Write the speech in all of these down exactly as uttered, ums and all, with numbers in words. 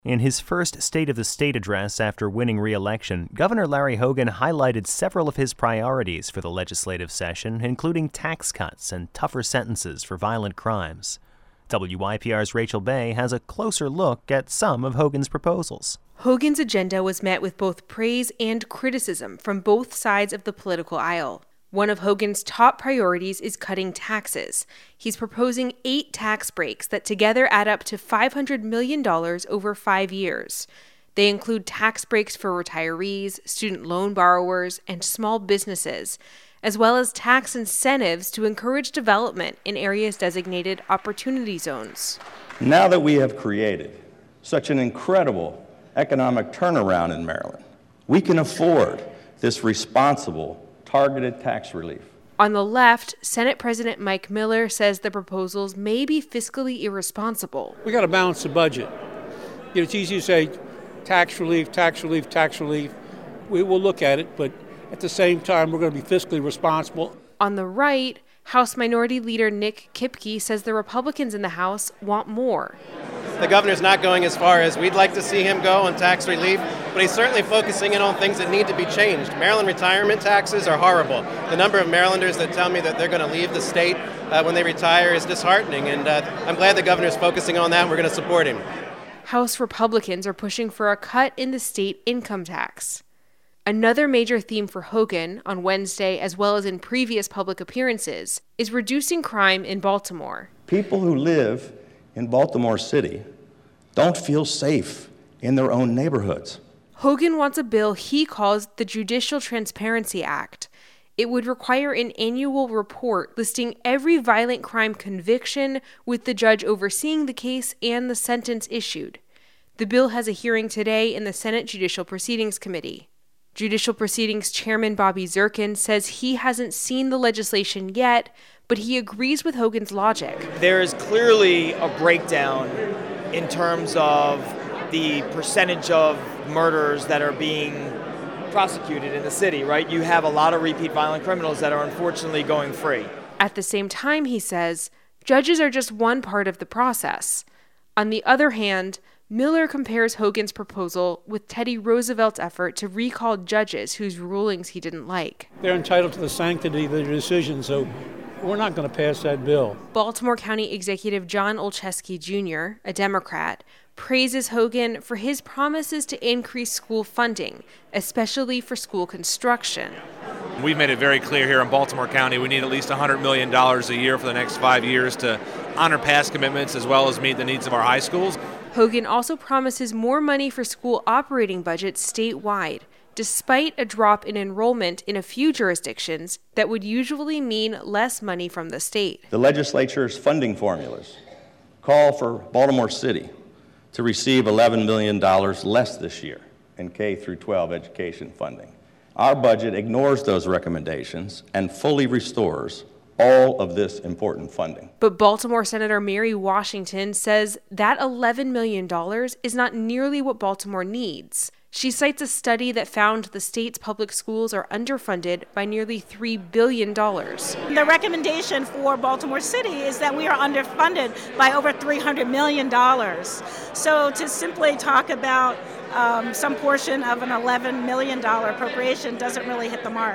In his first State of the State address after winning re-election, Governor Larry Hogan highlighted several of his priorities for the legislative session, including tax cuts and tougher sentences for violent crimes. W Y P R's Rachel Bay has a closer look at some of Hogan's proposals. Hogan's agenda was met with both praise and criticism from both sides of the political aisle. One of Hogan's top priorities is cutting taxes. He's proposing eight tax breaks that together add up to five hundred million dollars over five years. They include tax breaks for retirees, student loan borrowers, and small businesses, as well as tax incentives to encourage development in areas designated opportunity zones. Now that we have created such an incredible economic turnaround in Maryland, we can afford this responsible, targeted tax relief. On the left, Senate President Mike Miller says the proposals may be fiscally irresponsible. We got to balance the budget. You know, it's easy to say tax relief, tax relief, tax relief. We will look at it, but at the same time, we're going to be fiscally responsible. On the right, House Minority Leader Nick Kipke says the Republicans in the House want more. The governor's not going as far as we'd like to see him go on tax relief, but he's certainly focusing in on things that need to be changed. Maryland retirement taxes are horrible. The number of Marylanders that tell me that they're going to leave the state uh, when they retire is disheartening, and uh, I'm glad the governor's focusing on that, and we're going to support him. House Republicans are pushing for a cut in the state income tax. Another major theme for Hogan on Wednesday, as well as in previous public appearances, is reducing crime in Baltimore. People who live in Baltimore City don't feel safe in their own neighborhoods. Hogan wants a bill he calls the Judicial Transparency Act. It would require an annual report listing every violent crime conviction, with the judge overseeing the case and the sentence issued. The bill has a hearing today in the Senate Judicial Proceedings Committee. Judicial Proceedings Chairman Bobby Zirkin says he hasn't seen the legislation yet, but he agrees with Hogan's logic. There is clearly a breakdown in terms of the percentage of murders that are being prosecuted in the city, right? You have a lot of repeat violent criminals that are unfortunately going free. At the same time, he says, judges are just one part of the process. On the other hand, Miller compares Hogan's proposal with Teddy Roosevelt's effort to recall judges whose rulings he didn't like. They're entitled to the sanctity of their decision, so we're not going to pass that bill. Baltimore County Executive John Olszewski Junior, a Democrat, praises Hogan for his promises to increase school funding, especially for school construction. We've made it very clear here in Baltimore County we need at least one hundred million dollars a year for the next five years to honor past commitments as well as meet the needs of our high schools. Hogan also promises more money for school operating budgets statewide, despite a drop in enrollment in a few jurisdictions that would usually mean less money from the state. The legislature's funding formulas call for Baltimore City to receive eleven million dollars less this year in K through twelve education funding. Our budget ignores those recommendations and fully restores all of this important funding. But Baltimore Senator Mary Washington says that eleven million dollars is not nearly what Baltimore needs. She cites a study that found the state's public schools are underfunded by nearly three billion dollars. The recommendation for Baltimore City is that we are underfunded by over three hundred million dollars. So to simply talk about um, some portion of an eleven million dollars appropriation doesn't really hit the mark.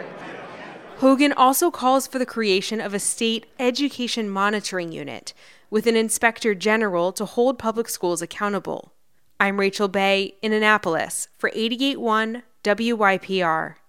Hogan also calls for the creation of a state education monitoring unit with an inspector general to hold public schools accountable. I'm Rachel Bay in Annapolis for eighty-eight point one W Y P R.